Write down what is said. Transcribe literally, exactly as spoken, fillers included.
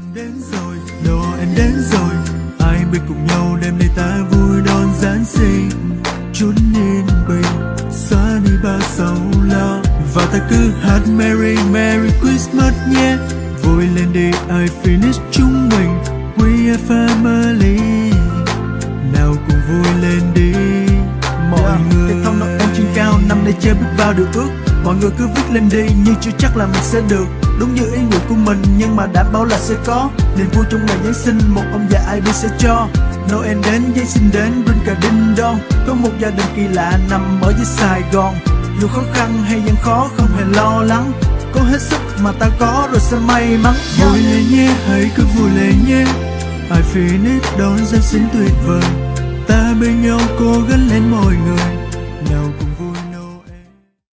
Đến rồi, Noel đến rồi, ai bên cùng nhau đêm nay ta vui đón Giáng sinh. Chốn yên bình, xóa đi bao sầu lo, và ta cứ hát Merry Merry Christmas nhé. Vui lên đi, I finish chúng mình, we are family. Nào cùng vui lên đi, mọi yeah, người. Cái thông Noel trên cao năm nay chưa biết bao điều ước. Mọi người cứ viết lên đi nhưng chưa chắc là mình sẽ được đúng như ý nguyện của mình, nhưng mà đảm bảo là sẽ có niềm vui trong ngày Giáng sinh. Một ông già ai biết sẽ cho Noel đến, Giáng sinh đến, bên cả đinh đon. Có một gia đình kỳ lạ nằm ở dưới Sài Gòn, dù khó khăn hay gian khó không hề lo lắng, có hết sức mà ta có rồi sẽ may mắn. Vui lên nhé, hãy cứ vui lên nhé, I finish đón Giáng sinh tuyệt vời. Ta bên nhau cố gắng lên mọi người, nào cùng